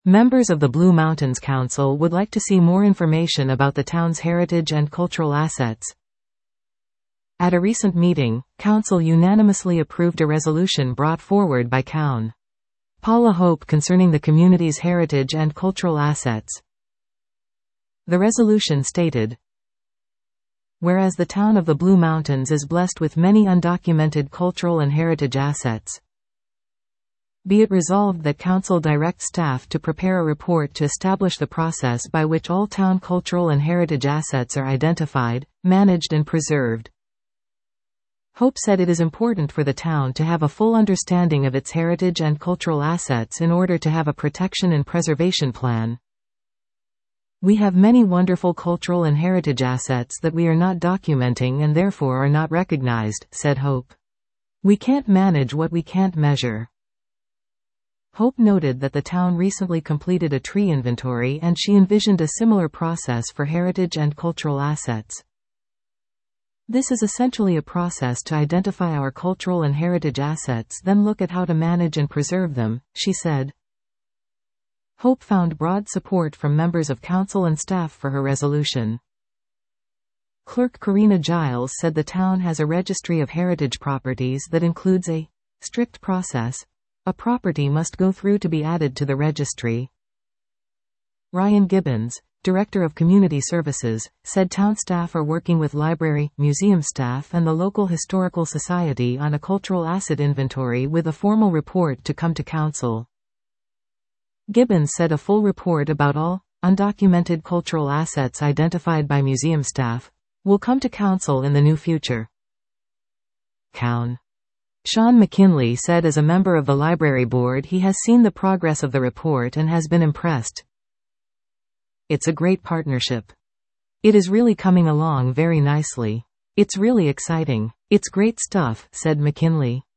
Members of the Blue Mountains Council would like to see more information about the town's heritage and cultural assets. At a recent meeting, Council unanimously approved a resolution brought forward by Coun. Paula Hope concerning the community's heritage and cultural assets. The resolution stated, whereas the town of the Blue Mountains is blessed with many undocumented cultural and heritage assets, be it resolved that Council direct staff to prepare a report to establish the process by which all town cultural and heritage assets are identified, managed and preserved. Hope said it is important for the town to have a full understanding of its heritage and cultural assets in order to have a protection and preservation plan. We have many wonderful cultural and heritage assets that we are not documenting and therefore are not recognized, said Hope. We can't manage what we can't measure. Hope noted that the town recently completed a tree inventory and she envisioned a similar process for heritage and cultural assets. This is essentially a process to identify our cultural and heritage assets, then look at how to manage and preserve them, she said. Hope found broad support from members of council and staff for her resolution. Clerk Karina Giles said the town has a registry of heritage properties that includes a strict process a property must go through to be added to the registry. Ryan Gibbons, Director of Community Services, said town staff are working with library, museum staff and the local historical society on a cultural asset inventory with a formal report to come to council. Gibbons said a full report about all undocumented cultural assets identified by museum staff will come to council in the near future. Coun. Sean McKinley said as a member of the library board he has seen the progress of the report and has been impressed. It's a great partnership. It is really coming along very nicely. It's really exciting. It's great stuff, said McKinley.